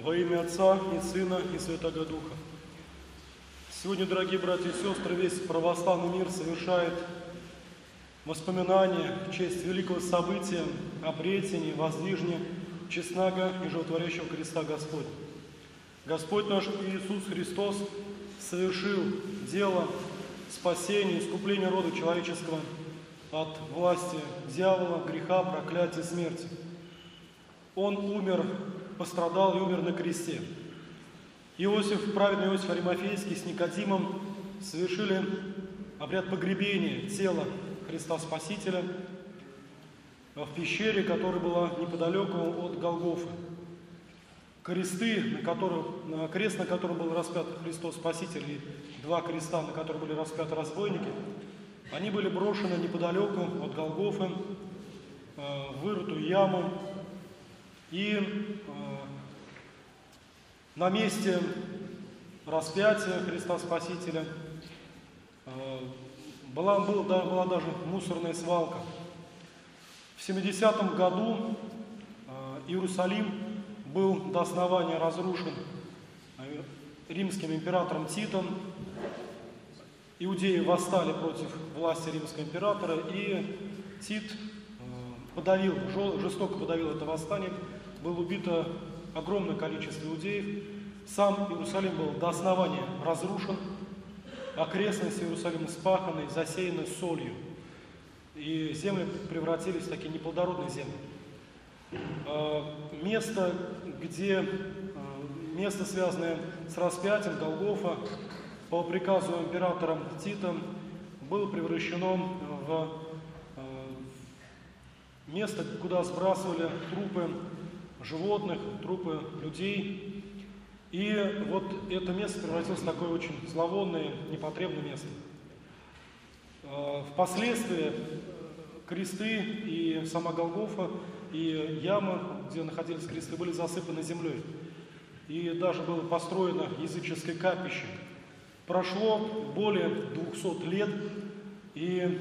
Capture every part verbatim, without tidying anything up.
Во имя Отца и Сына и Святого Духа. Сегодня, дорогие братья и сестры, весь православный мир совершает воспоминания в честь великого события обретения, воздвижения честного и животворящего креста Господня. Господь наш Иисус Христос совершил дело спасения, искупления рода человеческого от власти дьявола, греха, проклятия, смерти. Он умер, пострадал и умер на кресте. Иосиф, праведный Иосиф Аримафейский с Никодимом совершили обряд погребения тела Христа Спасителя в пещере, которая была неподалеку от Голгофы. Кресты, на которых, крест, на котором был распят Христос Спаситель, и два креста, на которых были распяты разбойники, они были брошены неподалеку от Голгофы в вырытую яму. И на месте распятия Христа Спасителя была, была, была даже мусорная свалка. В семидесятом году Иерусалим был до основания разрушен римским императором Титом. Иудеи восстали против власти римского императора, и Тит подавил, жестоко подавил это восстание. Было убито огромное количество иудеев. Сам Иерусалим был до основания разрушен, окрестности Иерусалима спаханы, засеяны солью. И земли превратились в такие неплодородные земли. Место, где, место, связанное с распятием, Голгофа, по приказу императора Тита, было превращено в место, куда сбрасывали трупы животных, трупы людей. И вот это место превратилось в такое очень зловонное, непотребное место. Впоследствии кресты и сама Голгофа, и яма, где находились кресты, были засыпаны землей. И даже было построено языческое капище. Прошло более двухсот лет, и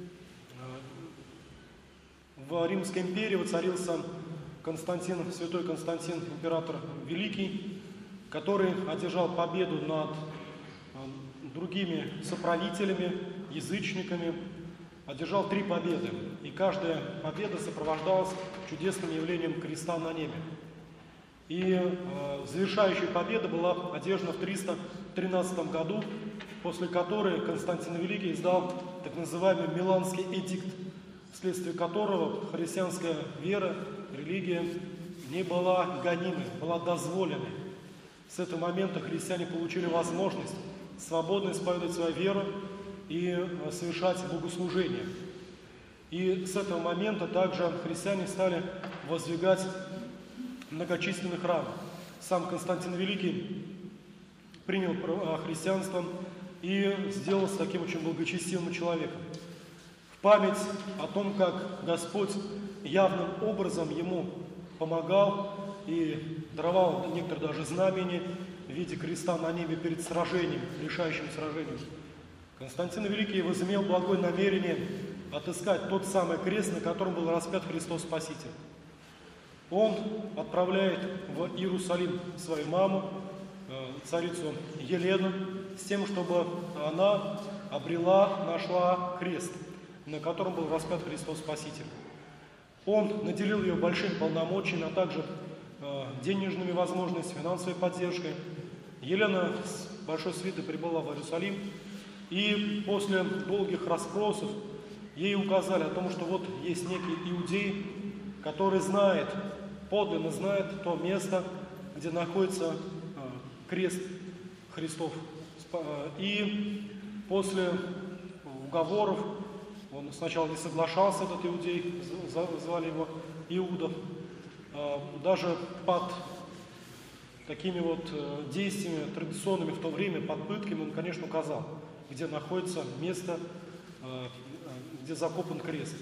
в Римской империи воцарился Константин, святой Константин, император Великий, который одержал победу над другими соправителями, язычниками, одержал три победы. И каждая победа сопровождалась чудесным явлением креста на небе. И э, завершающая победа была одержана в триста тринадцатом году, после которой Константин Великий издал так называемый Миланский эдикт, вследствие которого христианская вера, религия не была гонимой, была дозволенной. С этого момента христиане получили возможность свободно исповедовать свою веру и совершать богослужение. И с этого момента также христиане стали воздвигать многочисленные храмы. Сам Константин Великий принял христианство и сделался таким очень благочестивым человеком. В память о том, как Господь явным образом ему помогал и даровал некоторые даже знамения в виде креста на небе перед сражением, решающим сражением, Константин Великий возымел благое намерение отыскать тот самый крест, на котором был распят Христос Спаситель. Он отправляет в Иерусалим свою маму, царицу Елену, с тем, чтобы она обрела, нашла крест, на котором был распят Христос Спаситель. Он наделил ее большим полномочиями, а также денежными возможностями, финансовой поддержкой. Елена с большой свитой прибыла в Иерусалим, и после долгих расспросов ей указали о том, что вот есть некий иудей, который знает, подлинно знает то место, где находится крест Христов. И после уговоров, он сначала не соглашался, этот иудей, звали его Иуда, даже под такими вот действиями традиционными в то время, под пытками, он, конечно, указал, где находится место, где закопан крест.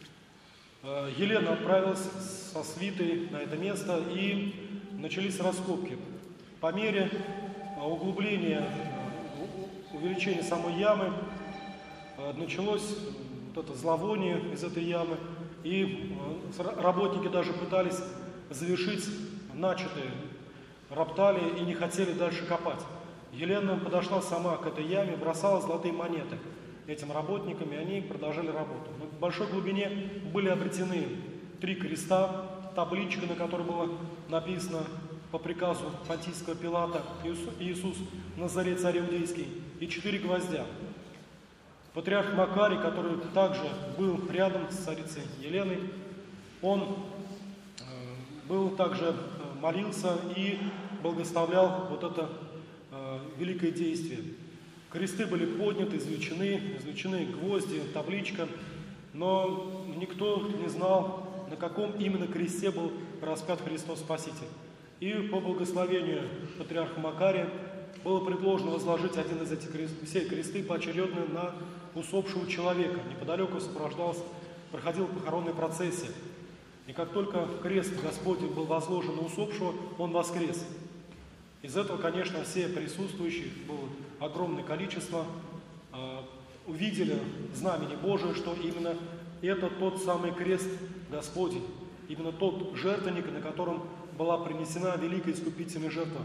Елена отправилась со свитой на это место, и начались раскопки. По мере углубления, увеличения самой ямы, началось вот это зловоние из этой ямы, и работники даже пытались завершить начатое. роптали и не хотели дальше копать. Елена подошла сама к этой яме, бросала золотые монеты этим работникам, и они продолжали работу. Но в большой глубине были обретены три креста, табличка, на которой было написано по приказу Понтийского Пилата «Иисус Назарет, царь иудейский», и четыре гвоздя. Патриарх Макарий, который также был рядом с царицей Еленой, он был также молился и благословлял вот это великое действие. Кресты были подняты, извлечены, извлечены гвозди, табличка, но никто не знал, на каком именно кресте был распят Христос Спаситель. И по благословению патриарха Макария было предложено возложить один из этих крестов, все кресты поочередно на усопшего человека. Неподалеку сопровождался, проходила похоронная процессия. И как только крест Господень был возложен на усопшего, он воскрес. Из этого, конечно, все присутствующие, было огромное количество, увидели знамение Божие, что именно это тот самый крест Господень, именно тот жертвенник, на котором была принесена великая искупительная жертва.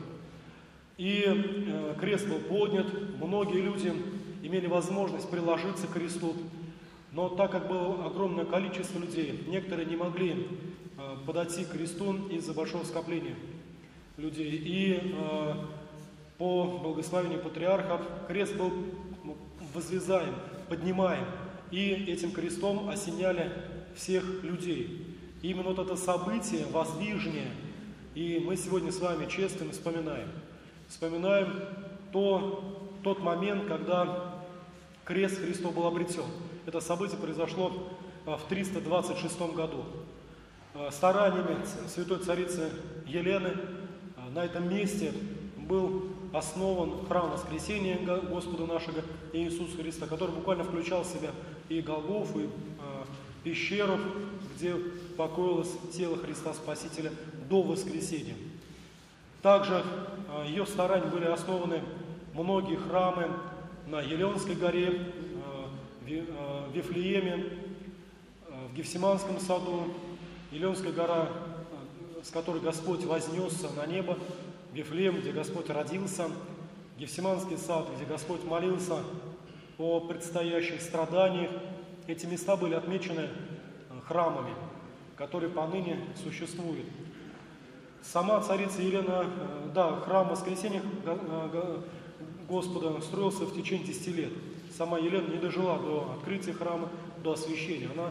И крест был поднят, многие люди имели возможность приложиться к кресту, но так как было огромное количество людей, некоторые не могли подойти к кресту из-за большого скопления людей. И э, по благословению патриархов крест был возвязаем, поднимаем, и этим крестом осеняли всех людей. И именно вот это событие, воздвижение, и мы сегодня с вами честно вспоминаем. Вспоминаем то, тот момент, когда крест Христов был обретен. Это событие произошло в триста двадцать шестом году. Стараниями святой царицы Елены на этом месте был основан храм Воскресения Господа нашего Иисуса Христа, который буквально включал в себя и Голгофу, и пещеру, где покоилось тело Христа Спасителя до воскресения. Также ее старания были основаны многие храмы на Елеонской горе, в Вифлееме, в Гефсиманском саду, Елеонская гора, с которой Господь вознесся на небо, Вифлеем, где Господь родился, Гефсиманский сад, где Господь молился о предстоящих страданиях. Эти места были отмечены храмами, которые поныне существуют. Сама царица Елена, да, храм Воскресения Господа строился в течение десяти лет. Сама Елена не дожила до открытия храма, до освящения. Она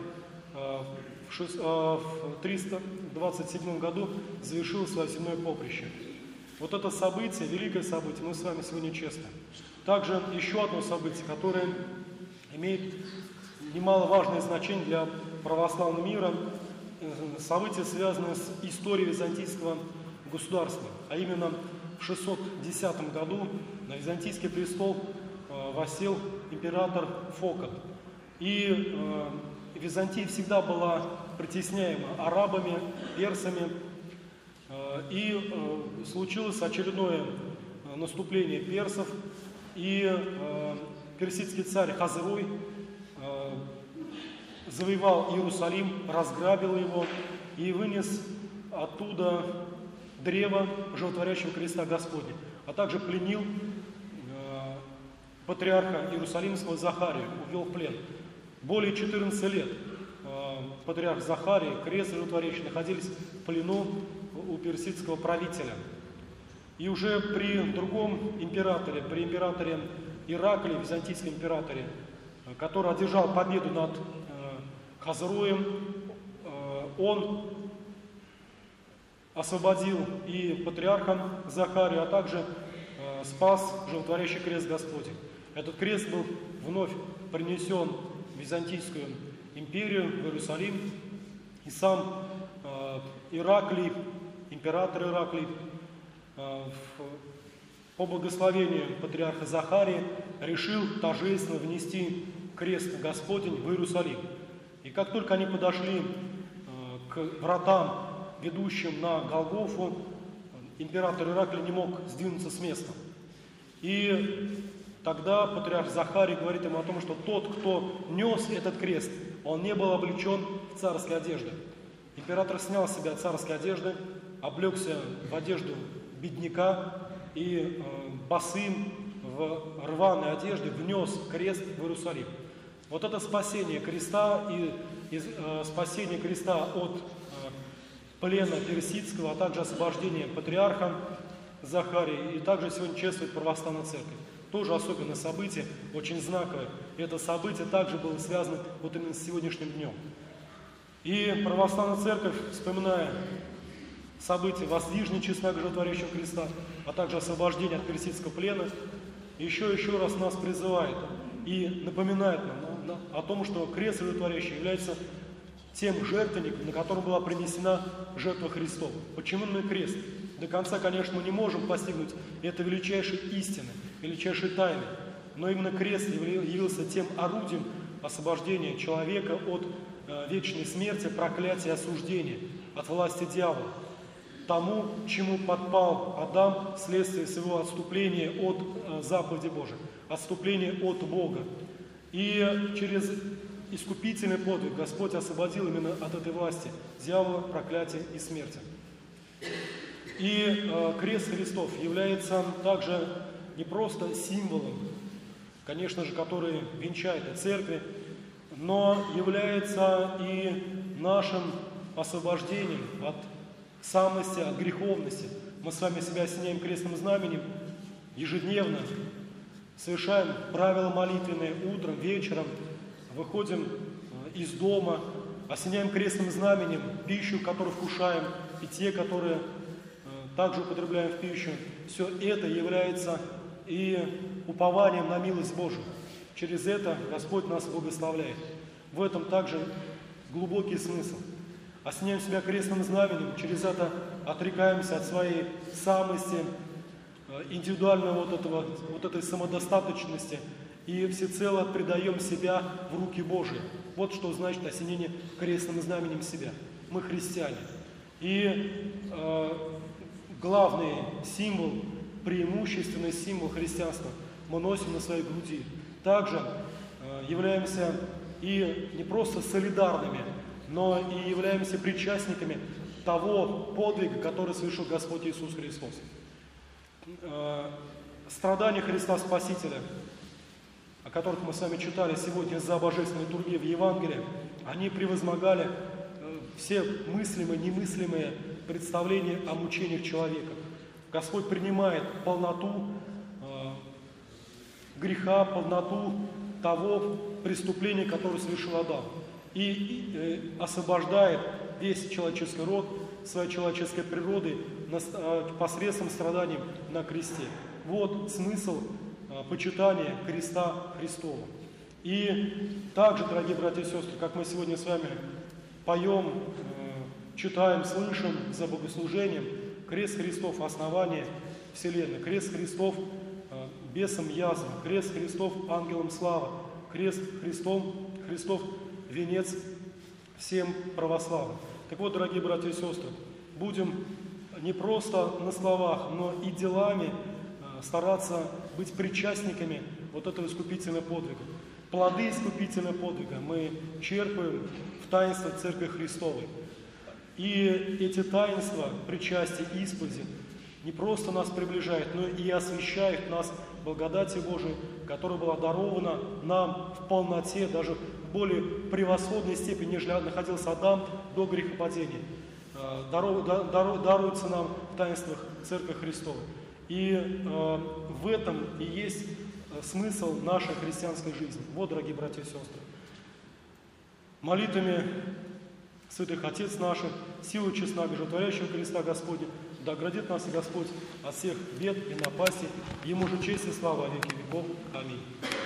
в триста двадцать седьмом году завершила свое земное поприще. Вот это событие, великое событие, мы с вами сегодня честны. Также еще одно событие, которое имеет немаловажное значение для православного мира, событие, связанное с историей византийского государства. А именно в шестьсот десятом году на византийский престол воссел император Фокот. И э, Византия всегда была притесняема арабами, персами. Э, и э, случилось очередное наступление персов. И э, персидский царь Хазруй э, завоевал Иерусалим, разграбил его и вынес оттуда древо животворящего креста Господня, а также пленил э, патриарха Иерусалимского Захария, увел в плен. Более четырнадцати лет э, патриарх Захарий, крест животворящий, находились в плену у персидского правителя. И уже при другом императоре, при императоре Ираклии, византийском императоре, э, который одержал победу над э, Хазруем, э, он освободил и патриарха Захарию, а также э, спас животворящий крест Господень. Этот крест был вновь принесен в Византийскую империю, в Иерусалим. И сам э, Ираклий, император Ираклий, э, в, по благословению патриарха Захария решил торжественно внести крест Господень в Иерусалим. И как только они подошли э, к вратам, ведущим на Голгофу, император Ираклий не мог сдвинуться с места. И тогда патриарх Захарий говорит ему о том, что тот, кто нес этот крест, он не был облечен в царские одежды. Император снял с себя царские одежды, облегся в одежду бедняка и э, босым в рваной одежде внес крест в Иерусалим. Вот это спасение креста и, и э, спасение креста от э, плена персидского, а также освобождение патриарха Захарии, и также сегодня чествует православная церковь. Тоже особенное событие, очень знаковое. И это событие также было связано вот именно с сегодняшним днем. И православная церковь, вспоминая события воздвижничества животворящего креста, а также освобождения от персидского плена, еще и еще раз нас призывает и напоминает нам о том, что крест животворящий является тем жертвенником, на котором была принесена жертва Христова. Почему именно крест? До конца, конечно, мы не можем постигнуть это величайшей истины, величайшей тайны, но именно крест явился тем орудием освобождения человека от э, вечной смерти, проклятия и осуждения, от власти дьявола, тому, чему подпал Адам вследствие своего отступления от э, заповеди Божией, отступления от Бога. И через искупительный подвиг Господь освободил именно от этой власти дьявола, проклятия и смерти. И э, крест Христов является также не просто символом, конечно же, который венчает и церкви, но является и нашим освобождением от самости, от греховности. Мы с вами себя осеняем крестным знаменем ежедневно, совершаем правила молитвенные утром, вечером, выходим из дома, осеняем крестным знаменем пищу, которую вкушаем, и те, которые также употребляем в пищу. Все это является и упованием на милость Божию. Через это Господь нас благословляет. В этом также глубокий смысл. Осеняем себя крестным знаменем, через это отрекаемся от своей самости, индивидуальной вот, этого, вот этой самодостаточности и всецело предаем себя в руки Божьи. Вот что значит осенение крестным знаменем себя. Мы христиане. И э, главный символ, преимущественный символ христианства мы носим на своей груди. Также э, являемся и не просто солидарными, но и являемся причастниками того подвига, который совершил Господь Иисус Христос. Э, страдания Христа Спасителя, о которых мы с вами читали сегодня за божественной литургией в Евангелии, они превозмогали э, все мыслимые, немыслимые представления о мучениях человека. Господь принимает полноту э, греха, полноту того преступления, которое совершил Адам, и э, освобождает весь человеческий род своей человеческой природы на, э, посредством страданий на кресте. Вот смысл э, почитания креста Христова. И также, дорогие братья и сестры, как мы сегодня с вами поем, э, читаем, слышим за богослужением, крест Христов – основание Вселенной, крест Христов э, – бесом язва, крест Христов – ангелом слава, крест Христов, Христов – венец всем православным. Так вот, дорогие братья и сестры, будем не просто на словах, но и делами э, стараться быть причастниками вот этого искупительного подвига. Плоды искупительного подвига мы черпаем в таинстве Церкви Христовой. И эти таинства, причастия, исповеди не просто нас приближают, но и освящают нас благодати Божией, которая была дарована нам в полноте, даже в более превосходной степени, нежели находился Адам до грехопадения. Даров, даров, даруется нам в таинствах Церкви Христовой. И э, в этом и есть смысл нашей христианской жизни. Вот, дорогие братья и сестры, молитвами святых Отец наших, силу честного животворящего креста Господня, да оградит нас и Господь от всех бед и напастей. Ему же честь и слава во веки веков. Аминь.